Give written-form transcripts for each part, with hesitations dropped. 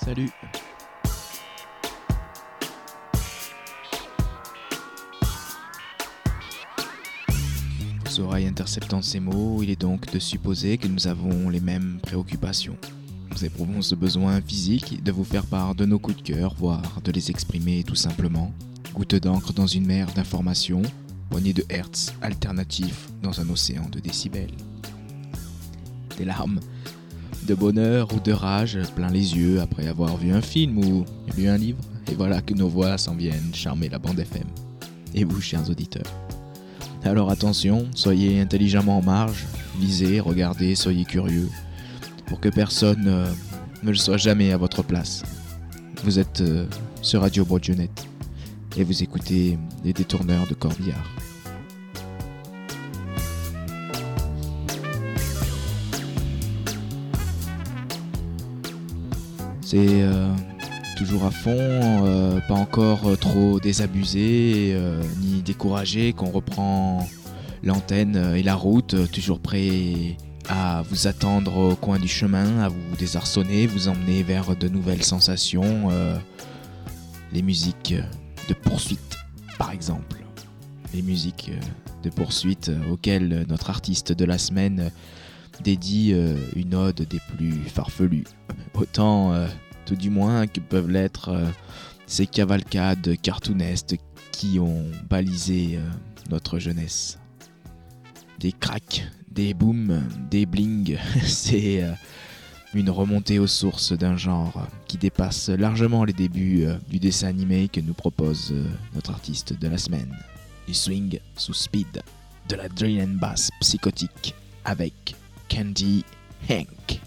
Salut. Vos oreilles interceptant ces mots, il est donc de supposer que nous avons les mêmes préoccupations. Nous éprouvons ce besoin physique de vous faire part de nos coups de cœur, voire de les exprimer tout simplement. Goutte d'encre dans une mer d'informations, poignée de hertz alternatifs dans un océan de décibels. Des larmes de bonheur ou de rage plein les yeux après avoir vu un film ou lu un livre, et voilà que nos voix s'en viennent charmer la bande FM. Et vous, chers auditeurs. Alors attention, soyez intelligemment en marge, lisez, regardez, soyez curieux, pour que personne ne le soit jamais à votre place. Vous êtes sur Radio Brodionette et vous écoutez les détourneurs de Corbillard. C'est toujours à fond, pas encore trop désabusé ni découragé qu'on reprend l'antenne et la route, toujours prêt à vous attendre au coin du chemin, à vous désarçonner, vous emmener vers de nouvelles sensations, les musiques de poursuite par exemple, les musiques de poursuite auxquelles notre artiste de la semaine dédie une ode des plus farfelues, autant tout du moins que peuvent l'être ces cavalcades cartoonesques qui ont balisé notre jeunesse. Des cracks, des booms, des blings, c'est une remontée aux sources d'un genre qui dépasse largement les débuts du dessin animé que nous propose notre artiste de la semaine. Du swing sous speed, de la drill and bass psychotique avec Candy Hank.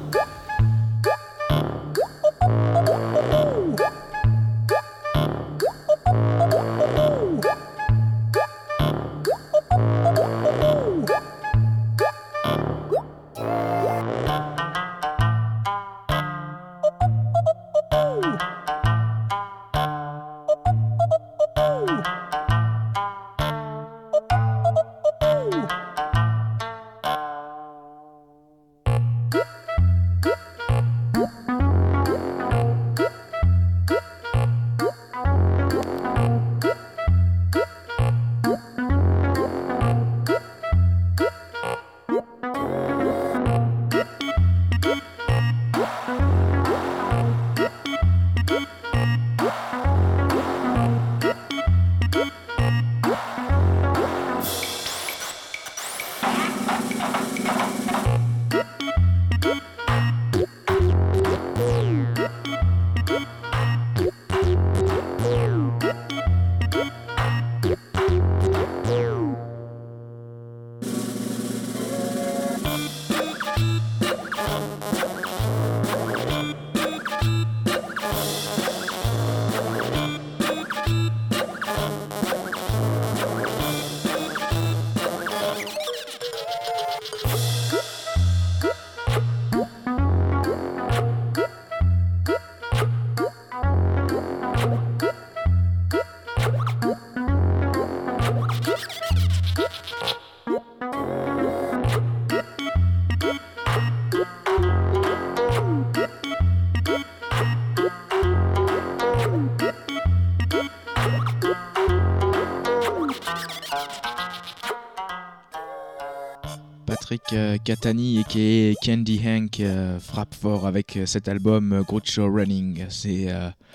Patrick Catani et Candy Hank frappe fort avec cet album Groucho Running. C'est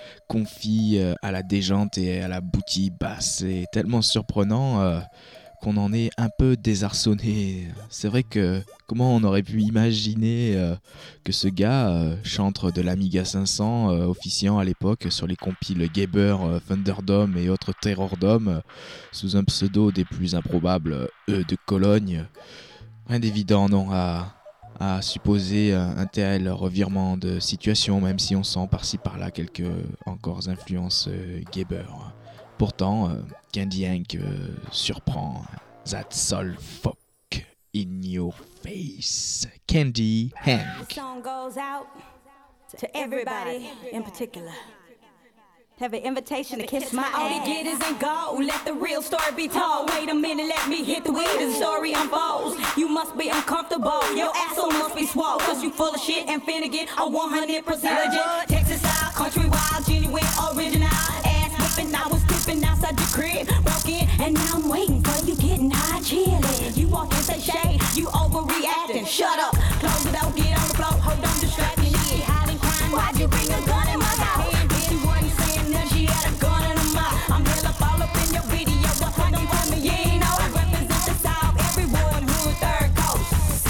confit à la déjante et à la boutie basse. C'est tellement surprenant qu'on en est un peu désarçonné. C'est vrai que comment on aurait pu imaginer que ce gars chantre de l'Amiga 500 officiant à l'époque sur les compiles Gaber, Thunderdome et autres Terrordome sous un pseudo des plus improbables de Cologne. Rien d'évident, non, à supposer un tel revirement de situation, même si on sent par-ci par-là quelques encore influences Gaber. Pourtant, Candy Hank surprend. That soul fuck in your face. Candy Hank. This song goes out to everybody in particular. Have an invitation to kiss my ass. All they get is in gold. Let the real story be told. Wait a minute, let me hit the way the story unfolds. You must be uncomfortable. Your asshole must be swole. Cause you full of shit and finna get a 100% legit. Texas country wild, genuine, original. Ass whipping, I was tipping outside the crib, broken, and now I'm waiting for you getting high, chillin'. You walk in, say shade, you overreacting. Shut up, close it out, get on the floor, hold on, distracting. She hiding, crying, why'd you bring a gun in my house? She wasn't saying that she had a gun in her mouth. I'm hella all up in your video, but hold on for me, you ain't know. I represent the South, every wood, hood, third coast.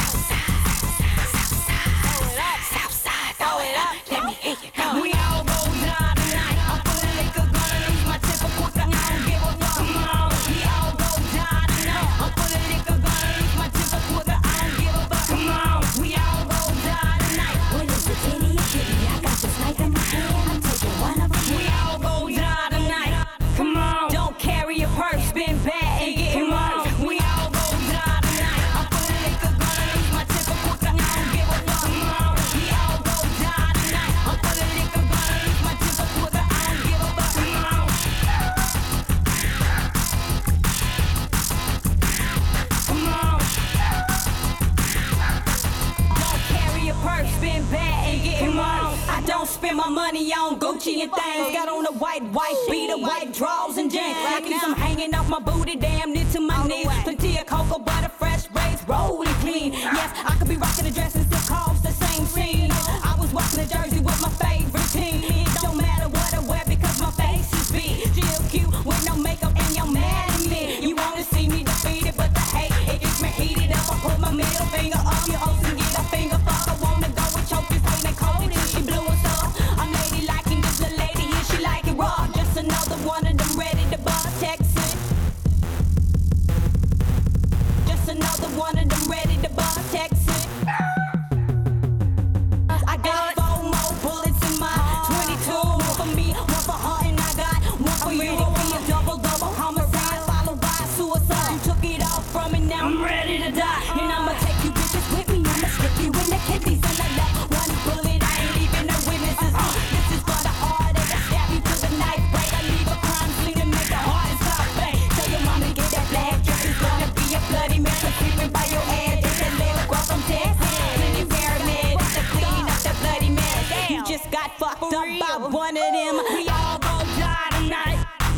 Southside, throw it up, let me hear you go. We all go down tonight. I'm full of liquor, gonna lose my temper quick. I don't give a fuck. Come on, we all go down tonight. I'm full of liquor, gonna lose my temper quick. I don't give a fuck. Come on, we all go down tonight. What is the titty? I got this knife in my hand. I'm taking one of them. We all go down tonight. Come on, don't carry a purse, spin back and get him on. We all go down tonight. I'm full of liquor, gonna lose my temper quick. I don't give a fuck. Come on, we all go down tonight. I'm full of liquor, gonna lose my temper quick. I don't give a fuck. Come on. Come on. Don't carry a purse, spin back and get him on. I don't spend my money on Gucci and things. Got on a white beater, white drawers and jeans. Like I'm hanging off my booty, damn near to my knees. Plenty of cocoa butter, fresh braids, rolling clean. Yes, I could be rocking a dress and still cause the same scene. I was walking a jersey with my favorite team. It don't matter what I wear because my face is big. Still cute with no makeup and you're mad at me. You wanna see me defeated, but the hate, it gets me heated up. I put my middle finger up your host and get a finger fuck. I wanna go and choke this hate and cold it till she blew us up. I'm lady liking this little lady here, she like it raw. Just another one of them ready to bust Texas. Just another one of them ready to bust Texas. I got 4 more bullets in my 22. One for me, one for her, and I got one for you. Be a double homicide followed by suicide. You took it all from me, now I'm ready to die. And I'ma take you bitches with me, I'ma stick you in the kidneys. And I left one bullet, I ain't leaving no witnesses. This is for the heartache, I stab you to the knife blade. I leave a crime scene to make the heart stop play. Tell your mama to get that black dress, it's gonna be a bloody mess. I'm creeping by your head, it's that little girl from Texas. Plenty pyramid, it's to clean up the bloody mess. You just got fucked up by one of them. We all go die tonight.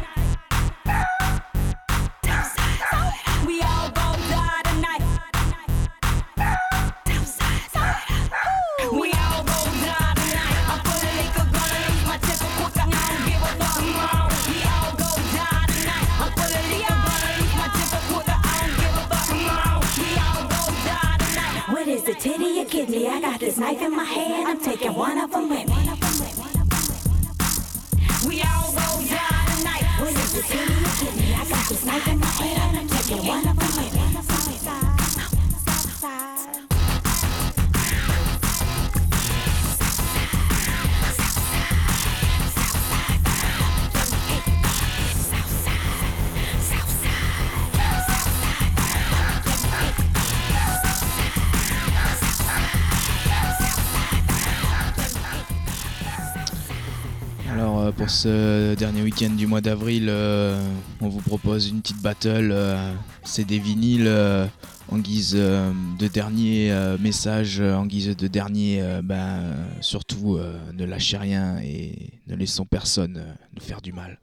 We all go die tonight. We all go die tonight. I'm full of liquor, gonna lose my temper quick. I don't give a fuck. Come on. We all go die tonight. I'm full of liquor, gonna lose my temper quick. I don't give a fuck. Come on. We all go die tonight. What is it, titty or kidney? I got this knife in my hand. I'm taking one of them with me. We all go die tonight. What is it, titty or kidney? I got this knife in my hand. I'm taking one of them with me. Alors pour ce dernier week-end du mois d'avril, on vous propose une petite battle. C'est des vinyles en guise de dernier message, en guise de dernier, surtout ne lâchez rien et ne laissons personne nous faire du mal.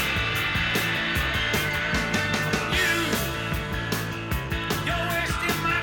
You're wasting my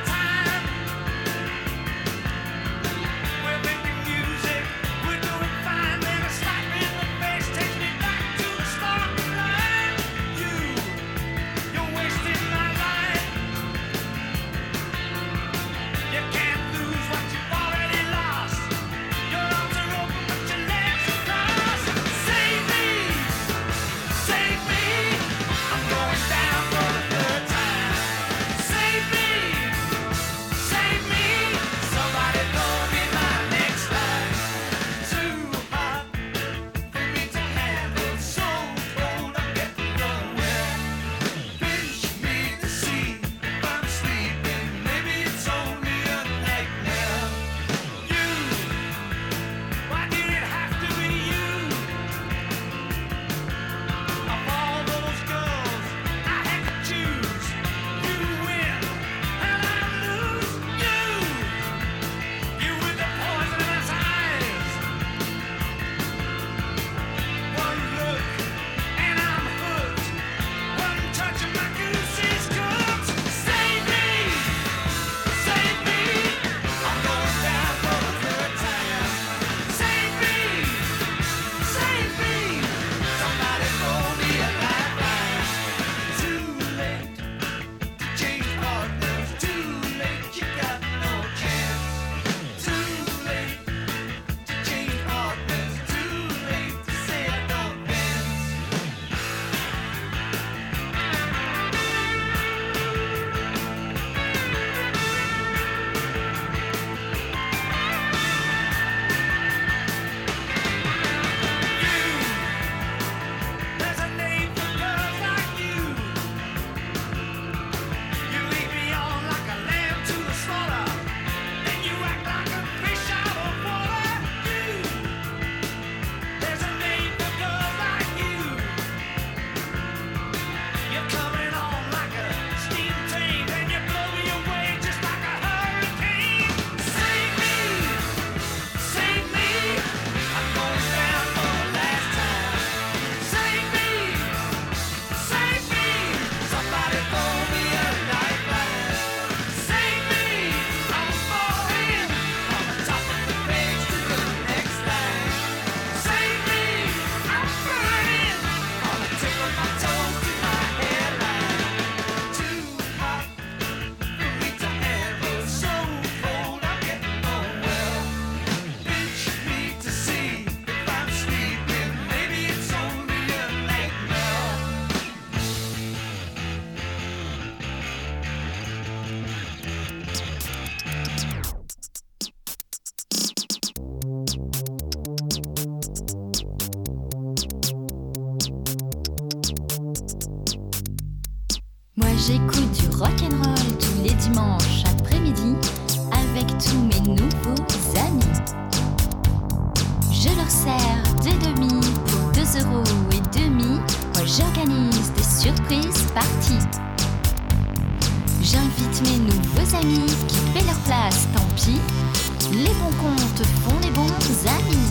Je leur sers des demi pour 2,5 €. Moi j'organise des surprises parties. J'invite mes nouveaux amis qui paient leur place, tant pis. Les bons comptes font les bons amis.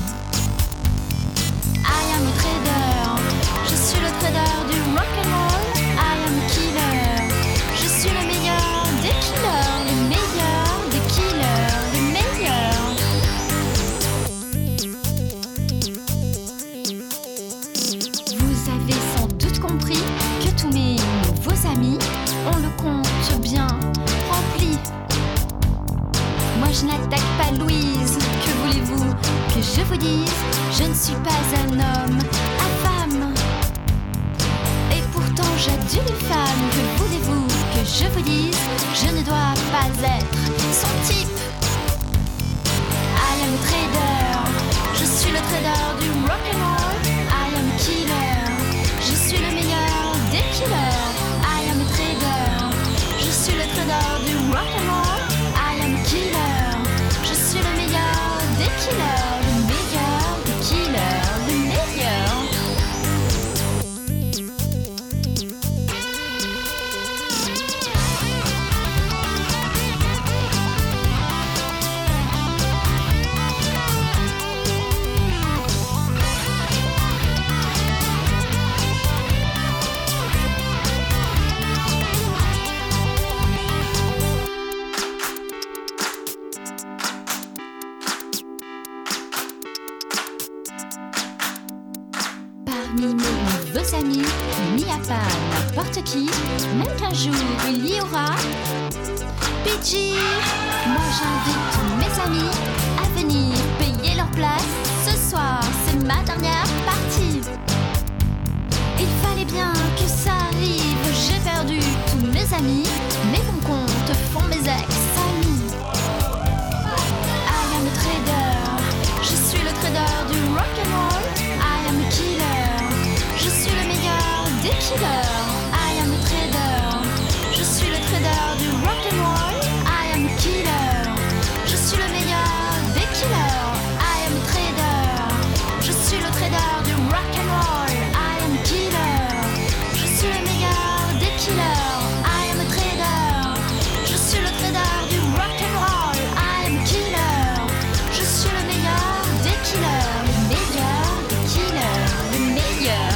I am a trader, je suis le trader du rock'n'roll. I am a killer, je suis le meilleur des killers, le meilleur des killers, le meilleur. Vous avez sans doute compris que tous mes nouveaux amis ont le compte bien rempli. Moi je n'attaque pas Louise, que voulez-vous que je vous dise? Je ne suis pas un homme infâme. Et pourtant j'adule les femmes, que voulez-vous que je vous dise? Je ne dois pas être son type. I am a trader, je suis le trader du rock'n'roll. I am a killer, je suis le meilleur des killers. I am a trader, je suis le trader du rock'n'roll. I am a killer, je suis le meilleur des killers, le meilleur des killers, le meilleur. Parmi mes nouveaux amis, il n'y a pas n'importe qui, même qu'un jour il y aura PG. Moi j'invite tous mes amis à venir payer leur place. Ce soir c'est ma dernière partie. Il fallait bien que ça arrive, j'ai perdu tous mes amis. Mes bons comptes font mes ex-amis. I am a trader, je suis le trader du rock'n'roll. I am a killer, je suis le meilleur des killers. I am a trader, je suis le trader du rock'n'roll. I am a killer, je suis le meilleur des killers. I am a trader, je suis le trader du rock'n'roll. I am a killer, je suis le meilleur des killers. I am a trader, je suis le trader du rock'n'roll. I am a killer, je suis le meilleur des killers, le meilleur des killers, le meilleur.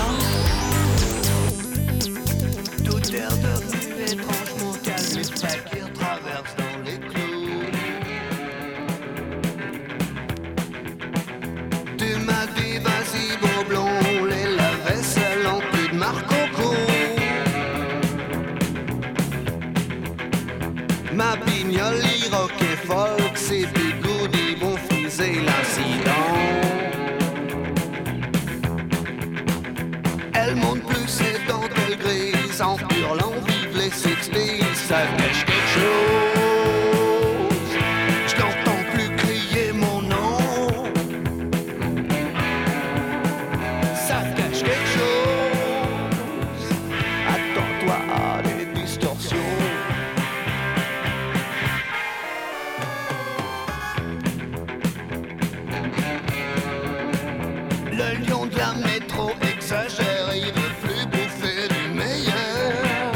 Tout air devenu étrangement calme, les fakirs traversent dans les clous. Tu m'as dit vas-y beau blond, les lave-vaisselle en plus de Marcoco. Ma pignole, rock et folk, ces bigoudis vont friser l'incident. Elle monte plus ses dentelles grises, en hurlant vive les 60s, ça cache quelque chose. Je n'entends plus crier mon nom. Ça cache quelque chose. Attends-toi à des distorsions. Le lion de la métro exagère, il veut plus bouffer du meilleur.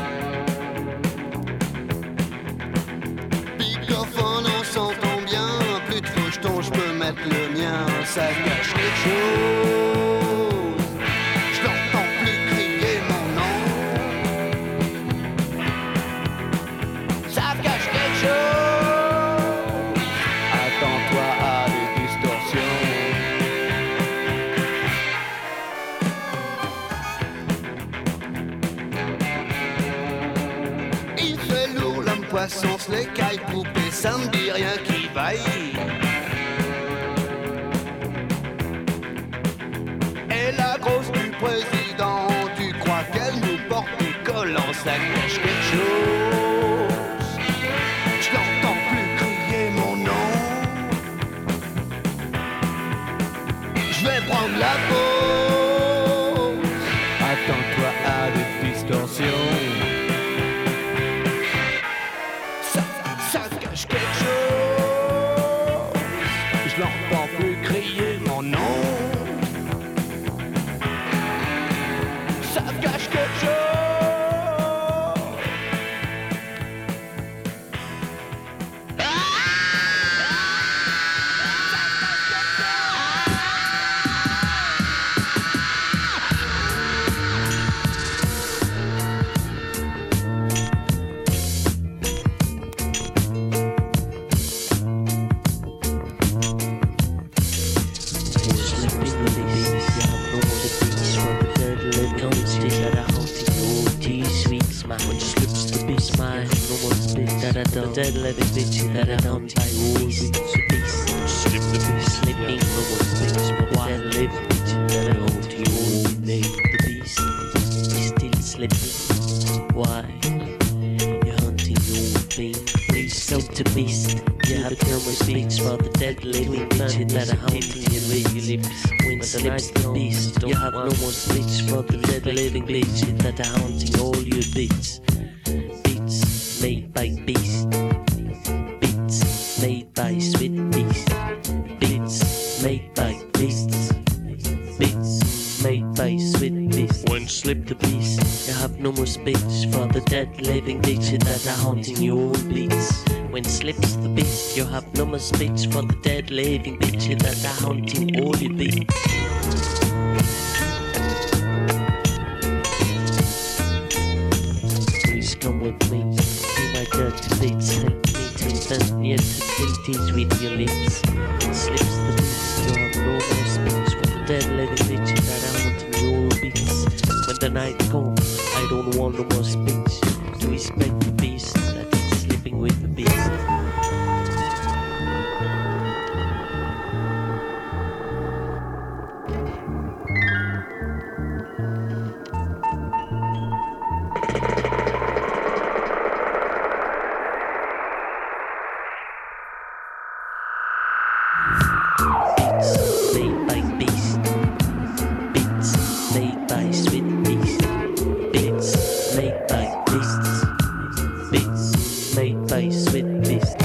Picophone, on s'entend bien, plus de faucheton, je peux mettre le mien. Ça cache quelque chose. Je n'entends plus crier mon nom. Ça cache quelque chose. Attends-toi à des distorsions. Il fait lourd, l'homme poisson, se les cailles poupées, ça me dit rien qui vaille. Et la grosse du président, tu crois qu'elle nous porte des collants, ça cache quelque chose. Je n'entends plus crier mon nom. Je vais prendre la pause. Attends-toi à des distorsions. Ça cache quelque chose. Je that hunting beast. Slip the beast, slipping the one's bitch. Why live bitch that I hold you all made the beast? He's still slipping. Why? You're hunting your thing. Please stop the beast. You have no more speech for the dead living bitch that are hunting your lips. When slips the beast, you have no more speech for the dead living bitch that are hunting all your beats. Beats made by beast. Beats made by sweet beast. Beats made by beasts. Beats made by sweet beast. When slip the beast, you have no more speech for the dead living bitch that are haunting your beats. When slips the beast, you have no more speech for the dead living bitch that are haunting all your beats. Please come with me, be my dirty beats. Take me to the near facilities with your lips. When slips the beast, you have no more speech for the dead living bitch that are haunting your beats. When the night comes, I don't want no more speech to respect the beast that is sleeping with the beast. Beats made by beast. Beats made by sweet beast. Beats made by beasts. Beats made by sweet beast.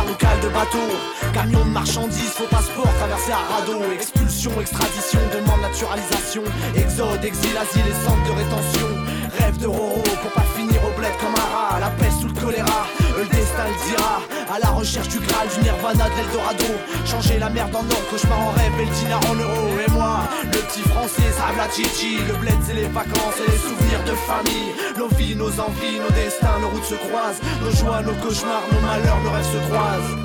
local de bateau. Camion de marchandises, faux passeport, traversé à radeau. Expulsion, extradition, demande naturalisation. Exode, exil, asile et centre de rétention. Rêve de Roro pour pas finir au bled comme un rat. La peste ou le choléra, le destin le dira. À la recherche du Graal, du Nirvana, de l'Eldorado. Changer la merde en or, cauchemar en rêve et le dinar en euros. Et moi, le petit français, ça la chichi. Le bled c'est les vacances et les souvenirs de famille. Nos vies, nos envies, nos destins, nos routes se croisent. Nos joies, nos cauchemars, nos malheurs, nos rêves se croisent.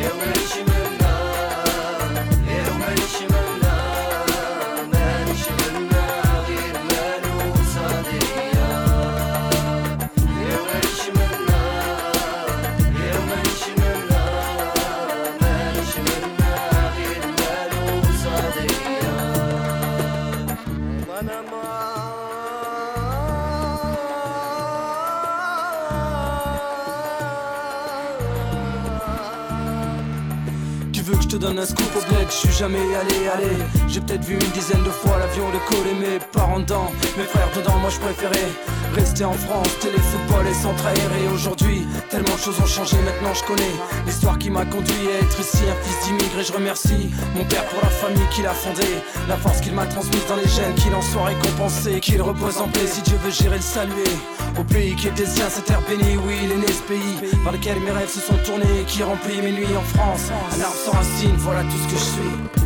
Je te donne un scoop au bled, je suis jamais allé. J'ai peut-être vu une dizaine de fois l'avion décoller, mes parents dedans, mes frères dedans, moi je préférais rester en France, téléfootball et centre aéré. Aujourd'hui, tellement de choses ont changé, maintenant je connais l'histoire qui m'a conduit à être ici, un fils d'immigré. Je remercie mon père pour la famille qu'il a fondée, la force qu'il m'a transmise dans les gènes, qu'il en soit récompensé, qu'il repose en paix. Si Dieu veut, j'irai le saluer au pays qui est des siens, cette terre bénie. Oui, il est né ce pays par lequel mes rêves se sont tournés, qui remplit mes nuits en France. Un arbre sans racines, voilà tout ce que je suis.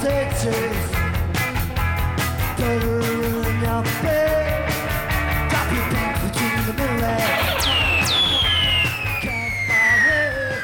stitches. Better in your bed. Drop your pants between the middle legs. Campfire.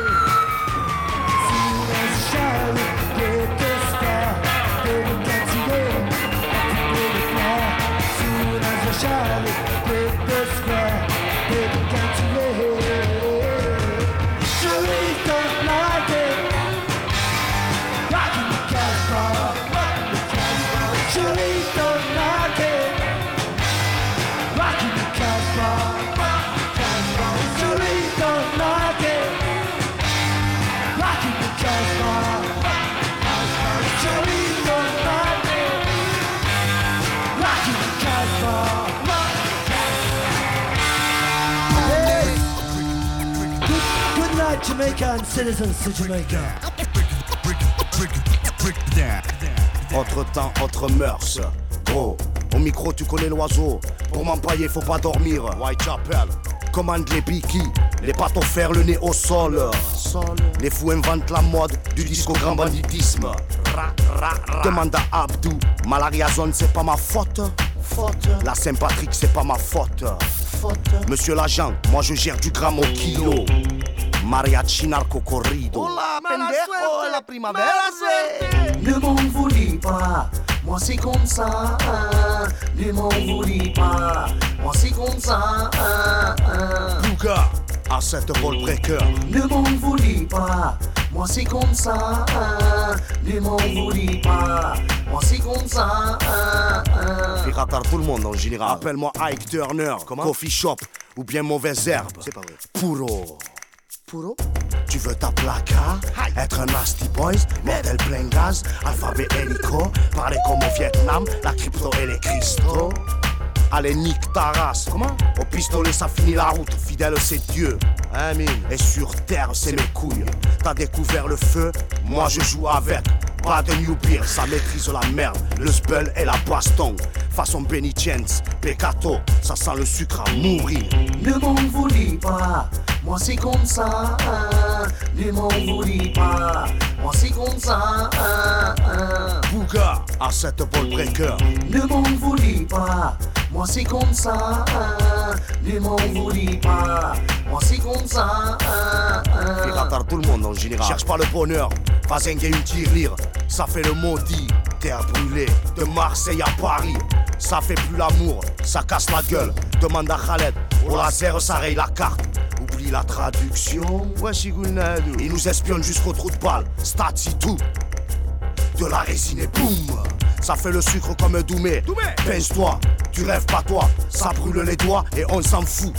Soon as a shower, get this far. Baby, can't you wait? Baby, fly. Soon as a shower, get this far. Baby, can't you wait? Sure don't like it. Rockin' the cash bar. Sure don't like it. Rockin' the cash bar. Sure don't like it. Rockin' the cash bar. Sure don't like it. Rockin' the cash bar. Hey. Good night, Jamaica and citizens to Jamaica. Autre temps, autre mœurs. Gros, au micro tu connais l'oiseau. Pour m'empailler faut pas dormir. Whitechapel, commande les bikis. Les pattes au fer, le nez au sol. Les fous inventent la mode du disco grand banditisme. Demande à Abdou. Malaria zone c'est pas ma faute. La Saint-Patrick c'est pas ma faute. Monsieur l'agent, moi je gère du gramme au kilo. Mariachi narco corrido. Hola, pendejo, la primavera c'est. Ne m'en voulez pas, moi c'est comme ça. Ne m'en voulez pas, moi c'est comme ça. Bouga, à cette vol breaker. Ne m'en voulez pas, moi c'est comme ça. Ne m'en voulez pas, moi c'est comme ça. Fait ratar tout le monde en général. Appelle-moi Ike Turner. Comment? Coffee shop ou bien mauvaise herbe. C'est pas vrai. Puro. Tu veux ta placa, être un nasty boys, modèle plein gaz, alphabet hélico, parler comme au Vietnam, la crypto et les cristaux. Allez nique ta race. Comment? Au pistolet ça finit la route, fidèle c'est Dieu. Amen. Et sur terre c'est mes couilles. T'as découvert le feu, moi je joue avec. Pas de new beer, ça maîtrise la merde. Le spell et la baston. Façon Benny Chance, Peccato, ça sent le sucre à mourir. Ne m'en voulez pas, moi c'est comme ça. Ne m'en voulez pas, moi c'est comme ça. Bouga, à cette ball breaker. Ne m'en voulez pas, moi c'est comme ça. Ne m'en voulez pas, moi c'est comme ça. Fait ratar tout le monde en général. Cherche pas le bonheur, pas un gay une tirelire. Ça fait le maudit, terre brûlée. De Marseille à Paris, ça fait plus l'amour, ça casse la gueule. Demande à Khaled, au laser ça raye la carte. Oublie la traduction. Ils nous espionnent jusqu'au trou de balle. Stati tout. De la résine et boum. Ça fait le sucre comme un Doumé. Pince-toi, tu rêves pas toi. Ça brûle les doigts et on s'en fout.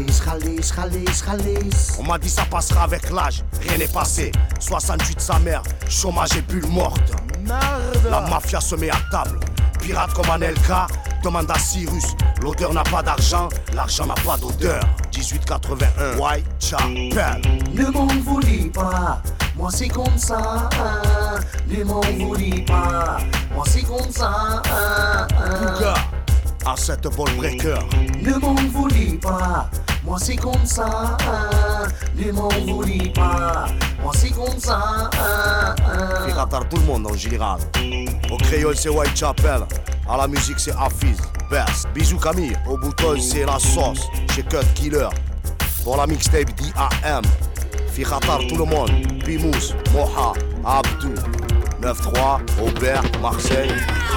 Khalis. On m'a dit ça passera avec l'âge. Rien n'est passé. 68 sa mère, chômage et bulle morte. Merde. La mafia se met à table. Pirate comme Anelka, demande à Cyrus. L'odeur n'a pas d'argent, l'argent n'a pas d'odeur. 1881, Whitechapel. Ne m'en voulez pas, moi c'est comme ça. Ne m'en voulez pas, moi c'est comme ça. Bouga, à cette ball breaker. Ne m'en voulez pas, moi c'est comme ça. Ne m'en voulez pas, moi c'est comme ça. Fait ratar tout le monde en général. Au créole c'est Whitechapel, à la musique c'est Hafiz, Best. Bisous Camille, au bouton c'est la sauce, chez Cut Killer. Pour la mixtape DAM, fait ratar tout le monde. Pimous, Moha, Abdou, 9-3, Aubert, Marseille,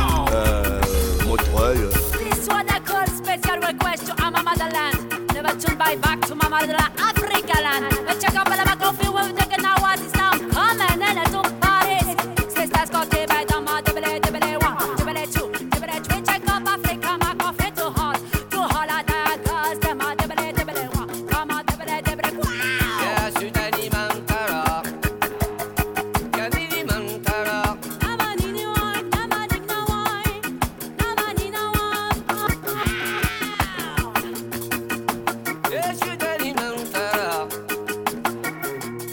Montreuil. This one I call special request to my motherland. Never turn my back to my motherland, Africa land. But check out my coffee when we take an hour. It's now coming and it's on Paris. C'est ça ce qu'on t'est bête dans ma double 1, double 2, check up Africa, my coffee too hot. Too hot at that cause them a double 1. Come on, double 1. Yeah, je suis Danny Mankara. Danny Mankara. Yeah, je suis Danny Mankara.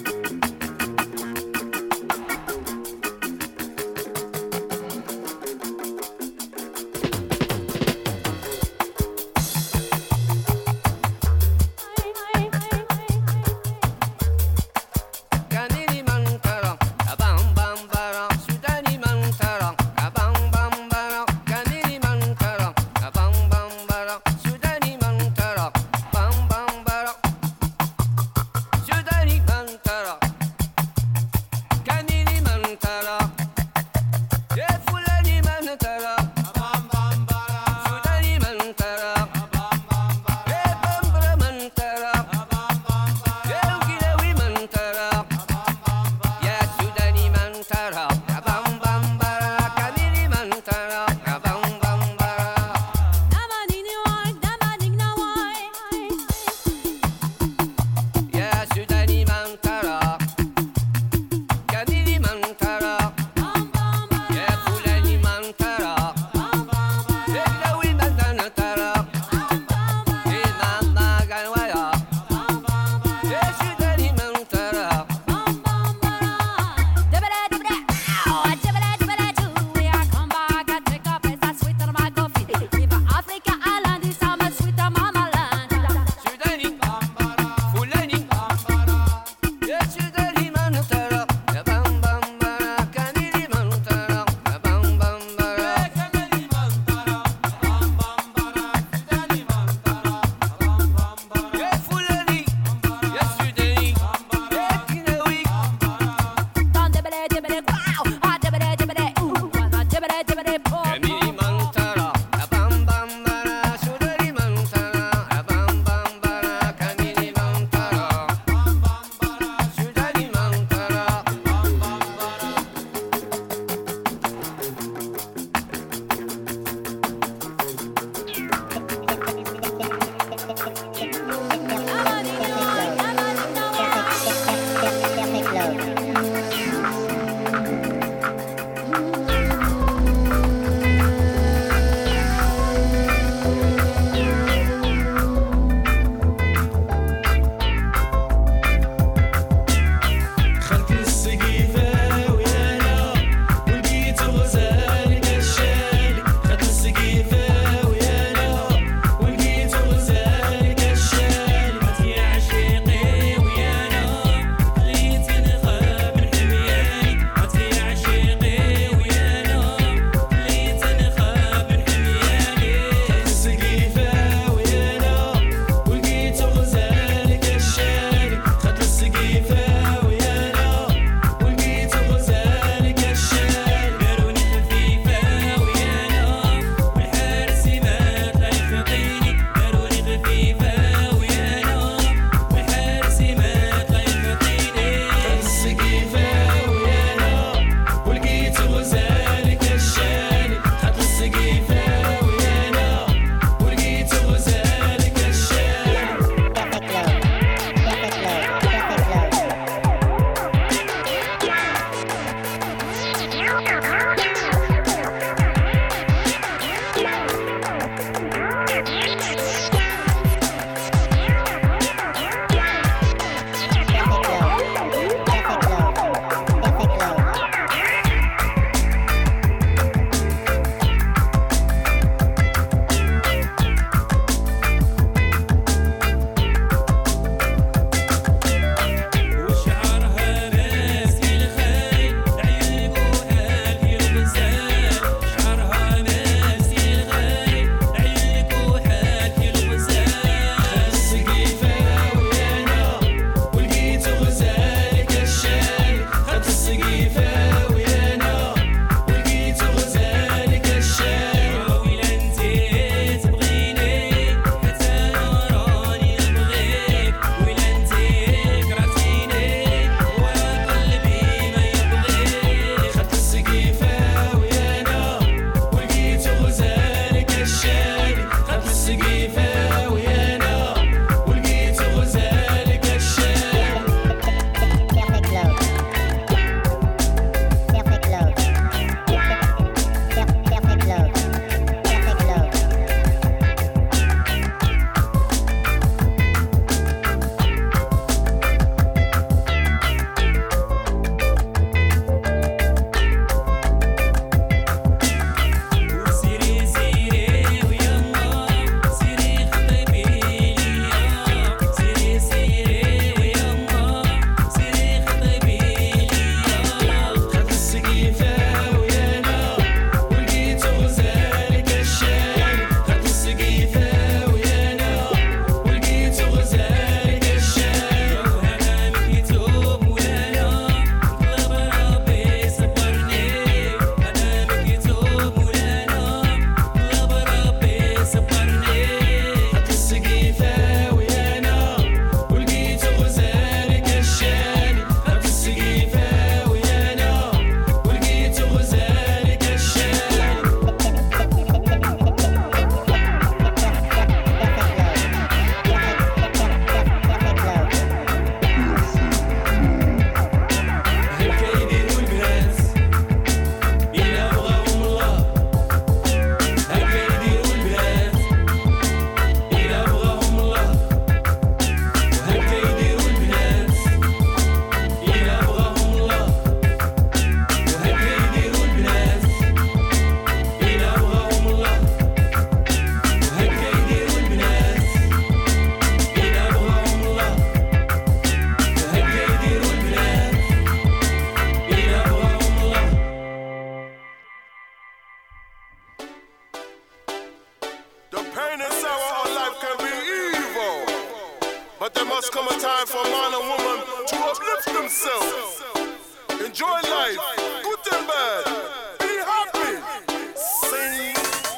there must come a time for man and woman to uplift themselves. Enjoy life, good and bad. Be happy. Sing.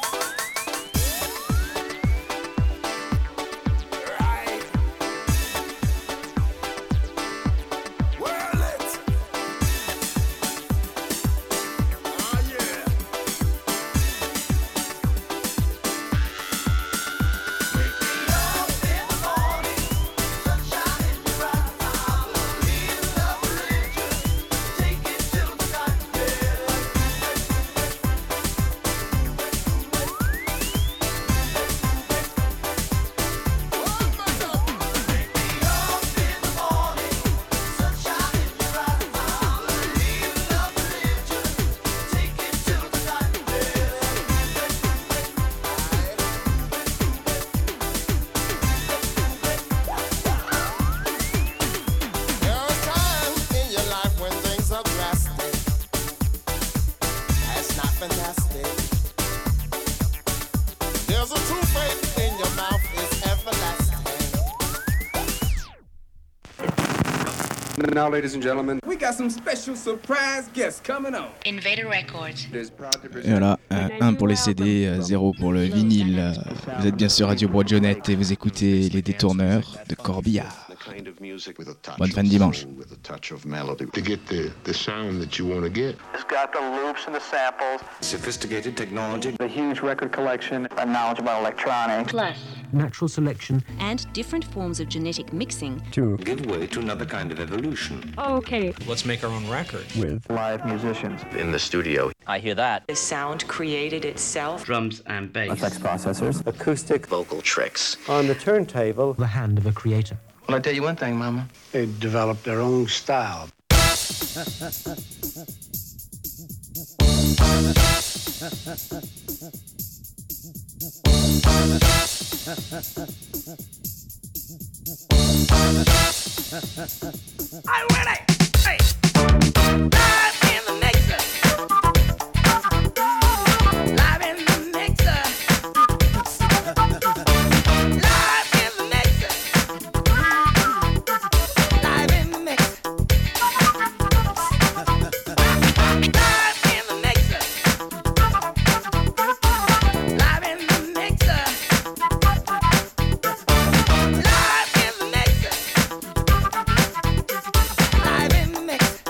Right. Well, it. Ah, yeah. Now, ladies and gentlemen, we got some special surprise guests coming on. Invader Records. Et voilà, 1 pour les CD, 0 pour le vinyle. Vous êtes bien sûr Radio Broadjonette et vous écoutez Les Détourneurs de Corbillard. Bonne fin de dimanche. To get the sound that you want to get. It's got the loops and the samples. Sophisticated technology. A huge record collection. A knowledge about electronics. Plus. Natural selection. And different forms of genetic mixing. To give way to another kind of evolution. Okay. Let's make our own record. With live musicians. In the studio. I hear that. The sound created itself. Drums and bass. Effects processors. Acoustic vocal tricks. On the turntable, the hand of a creator. Well, I tell you one thing, Mama. They developed their own style. I'm ready. Hey. Live in the mixer. Live in the mixer. Live in the mixer. Live in the mixer. Live in the mixer. Live in the mixer. Live in the mixer. Live in the mix.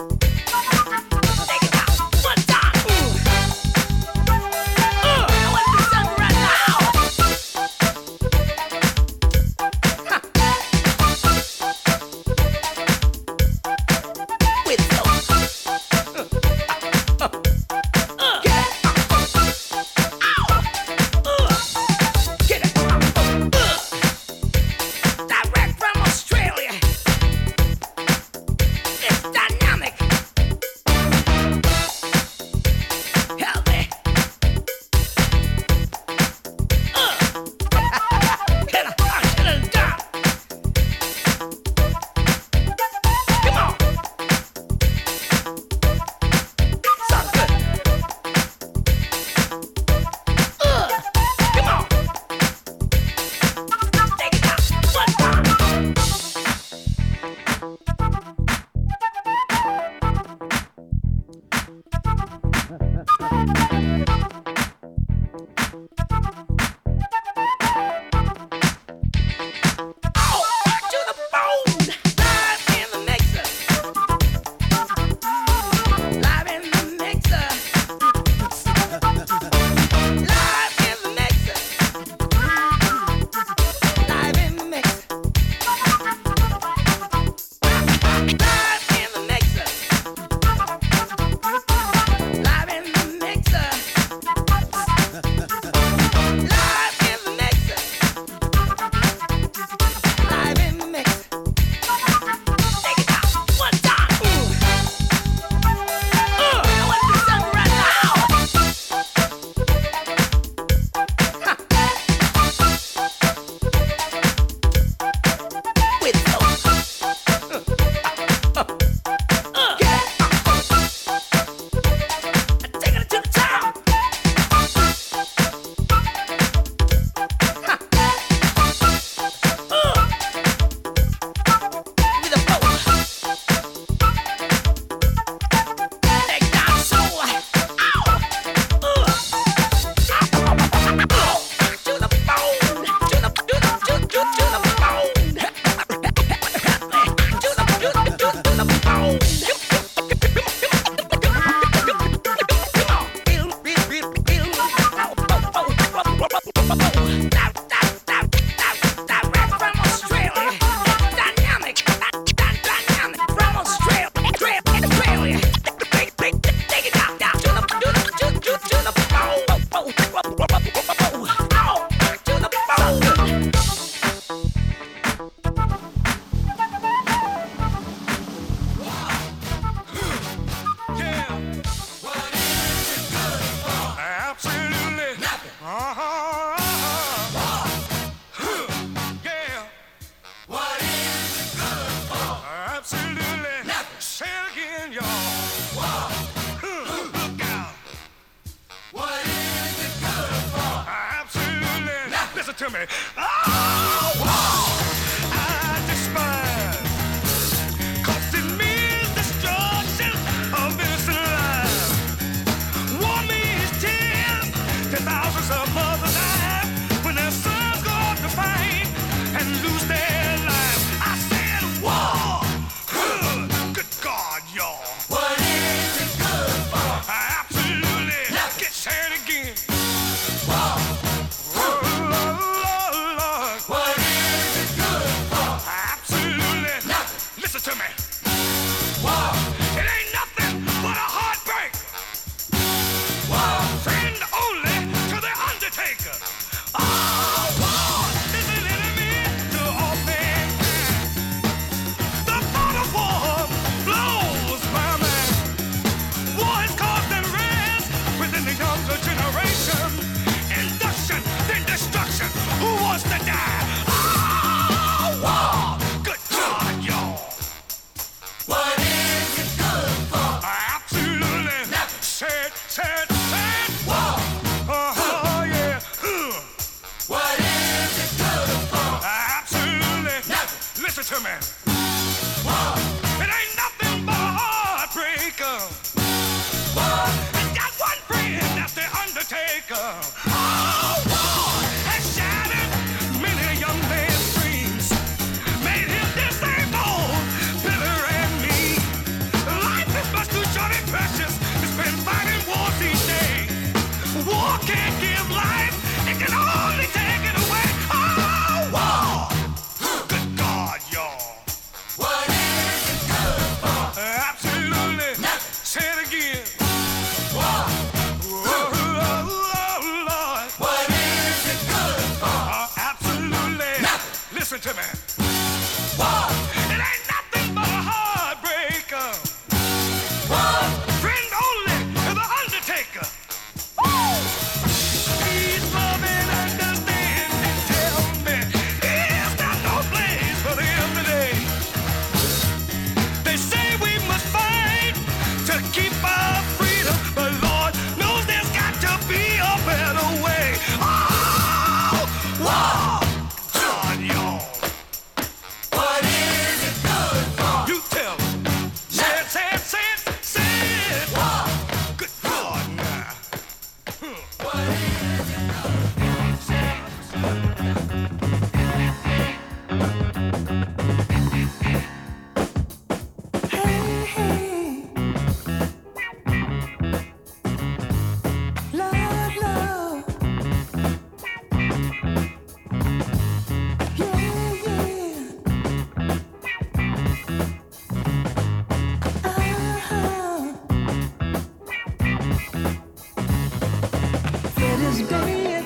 Yeah. What is it good for? Absolutely. Nothing. Say it again, y'all. Look out. What is it good for? Absolutely. Nothing. Listen to me. I despise. 'Cause it means destruction of innocent lives. War means tears to thousands of mothers die when their sons go off to fight and lose their lives. I said war. Good God, y'all. What is it good for? Absolutely. Get saying again. War. Lord. What is it good for? Absolutely. Nothing. Listen to me. War. It ain't nothing but a heartbreak. War. Friend only to the undertaker. Oh, war is an enemy to all mankind. The thought of war blows my mind. War has caused unrest within the younger generation. Induction, then destruction. Who wants to die? Oh, war. Good God, y'all. What is it good for? Absolutely. Nothing. Said. War. Yeah. What is it good for? Absolutely. Nothing. Listen to me. War. It ain't nothing but a heartbreaker. War. It's got one friend, that's the undertaker. Oh, war has shattered many a young man's dreams, made him disabled, bitter and mean. Life is much too short and precious to spend fighting wars each day. War can't give life, it can only take it away. Oh, war! Good God, y'all. What is it good for? Absolutely. Nothing. Say it again. War. Lord. What is it good for? Absolutely. Nothing. Listen to me. War. It ain't nothing but a heartbreaker. War. Friend only to the undertaker. Peace, love, and understanding. Tell me, is there no place for them today? They say we must fight to keep our freedom, but Lord knows there's got to be a better way. Oh, war! God, y'all. What is it good for? You tell me. Say it. War. Good God, now. What is it good Fred is dead.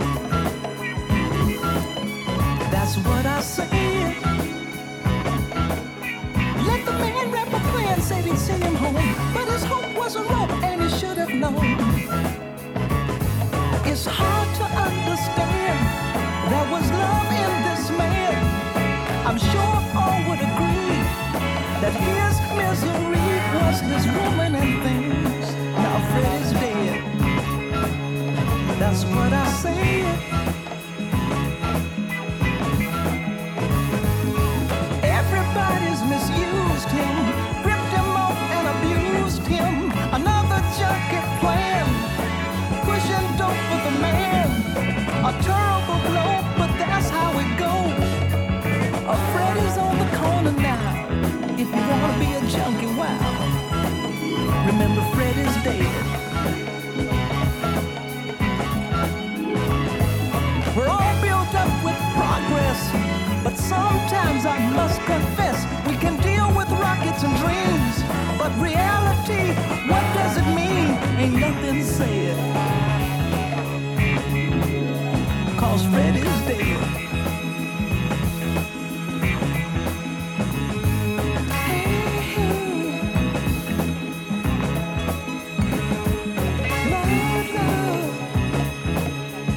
That's what I said. Let the man rap a plan, said he'd send him home, but his hope wasn't wrong, and he should have known. It's hard to understand. There was love in this man. I'm sure all would agree that his misery was his woman and things. Now Fred is dead. That's what I said. Everybody's misused him, ripped him off and abused him. Another junkie plan, pushing dope for the man. A terrible blow, but that's how it goes. Freddy's on the corner now. If you wanna be a junkie, wow. Remember, Freddy's dead. We're all built up with progress, but sometimes I must confess we can deal with rockets and dreams, but reality, what does it mean? Ain't nothing said. 'Cause Freddy's dead. Lord, love.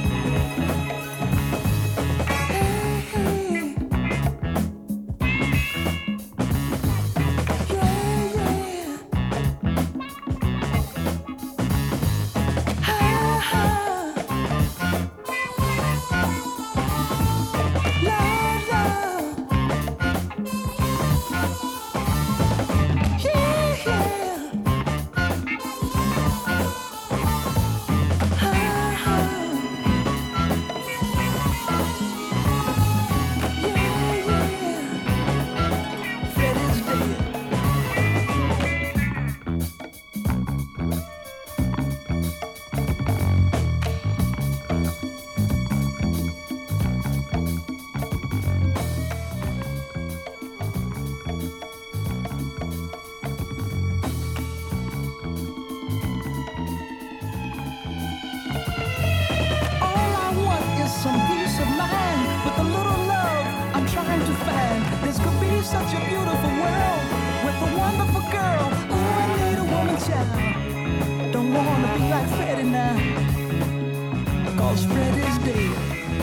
now. Don't wanna be like Freddie now, cause Freddie's dead.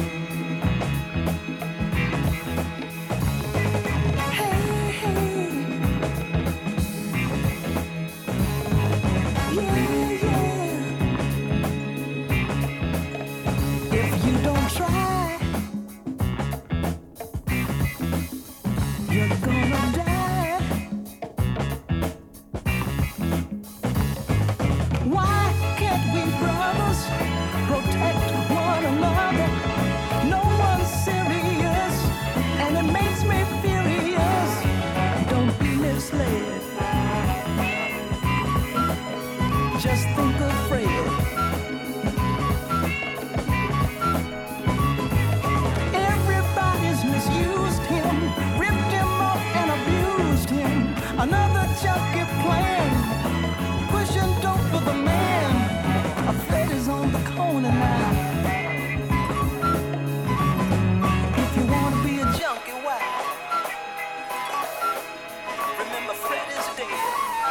Hey, hey. Yeah, yeah. If you don't try, you're gonna die. Why can't we brothers protect one another? No one's serious, and it makes me furious. Don't be misled. Just think of Fred. Everybody's misused him, ripped him up and abused him. Another junkie plan, pushing dope for the man. A Fred is on the corner now. If you wanna be a junkie, why? Remember Fred is dead.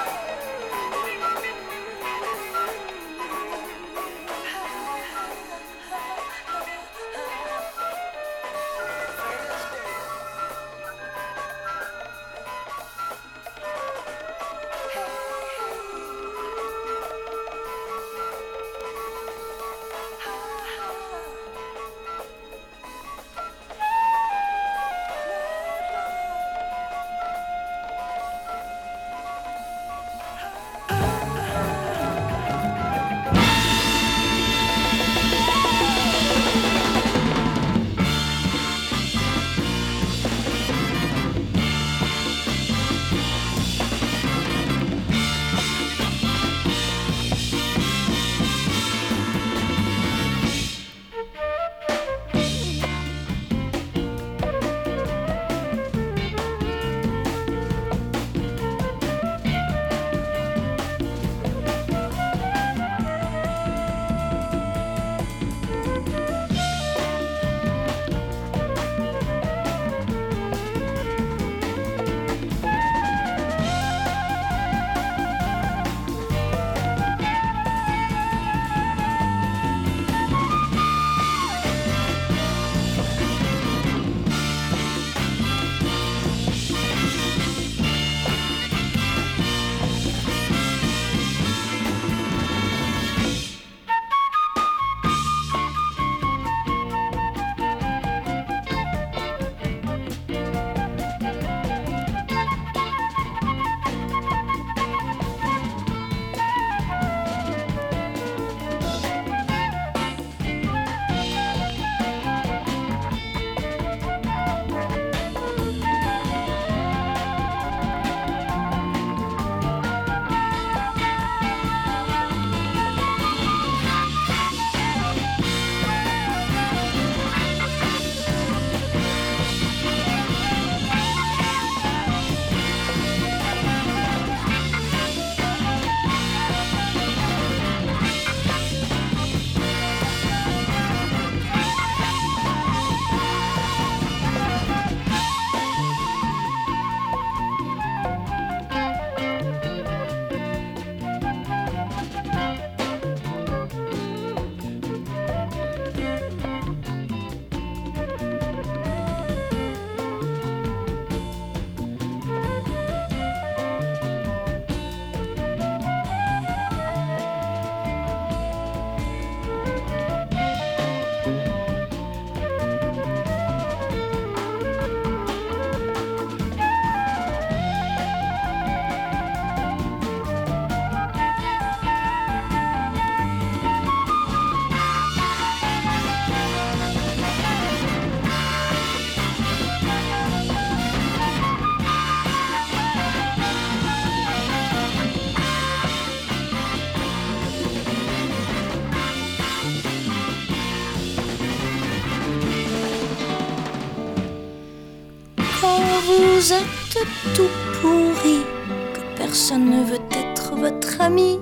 vous êtes tout pourri, que personne ne veut être votre ami,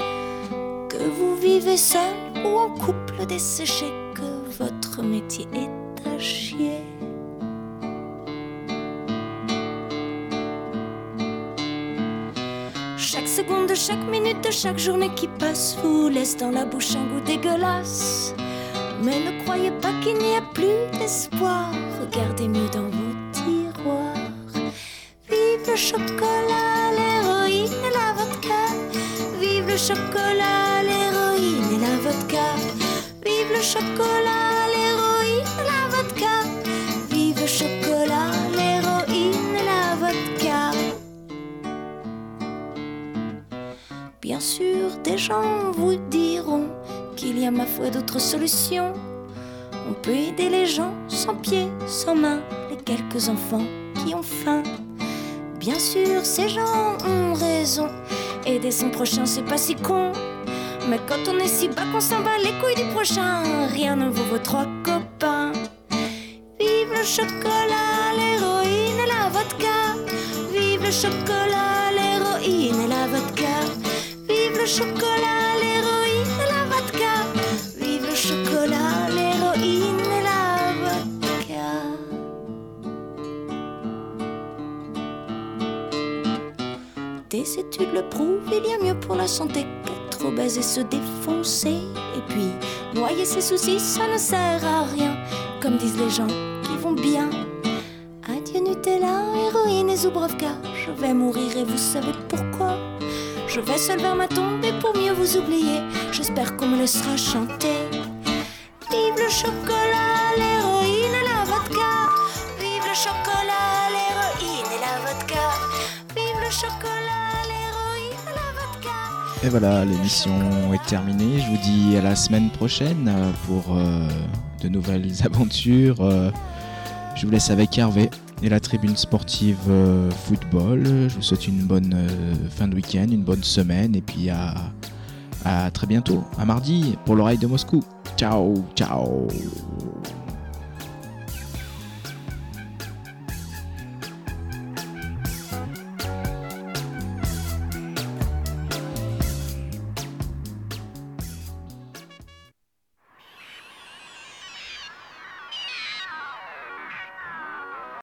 que vous vivez seul ou en couple desséché, que votre métier est à chier. Chaque seconde de chaque minute de chaque journée qui passe vous laisse dans la bouche un goût dégueulasse. Mais ne croyez pas qu'il n'y a plus d'espoir. Regardez mieux dans vos tiroirs. Vive le chocolat, l'héroïne et la vodka. Vive le chocolat, l'héroïne et la vodka. Vive le chocolat, l'héroïne et la vodka. Vive le chocolat, l'héroïne et la vodka. Bien sûr, des gens vous diront qu'il y a ma foi d'autres solutions. On peut aider les gens sans pieds, sans mains, les quelques enfants qui ont faim. Bien sûr, ces gens ont raison. Aider son prochain, c'est pas si con. Mais quand on est si bas qu'on s'en bat les couilles du prochain, rien ne vaut vos trois copains. Vive le chocolat, l'héroïne et la vodka. Vive le chocolat, l'héroïne et la vodka. Vive le chocolat, l'héroïne et la vodka. Vive le chocolat, l'héroïne et la vodka. Des études le prouvent, il y a mieux pour la santé qu'être obèse et se défoncer. Et puis, noyer ses soucis, ça ne sert à rien, comme disent les gens qui vont bien. Adieu Nutella, héroïne et Zubrovka. Je vais mourir et vous savez pourquoi. Je vais seul vers ma tombe et pour mieux vous oublier, j'espère qu'on me laissera chanter. Vive le chocolat, l'héroïne et la vodka. Vive le chocolat, l'héroïne et la vodka. Vive le chocolat, l'héroïne et la vodka. Et voilà, l'émission est terminée. Je vous dis à la semaine prochaine pour de nouvelles aventures. Je vous laisse avec Hervé et la tribune sportive football. Je vous souhaite une bonne fin de week-end, une bonne semaine et puis à très bientôt, à mardi pour l'oreille de Moscou. Ciao, ciao.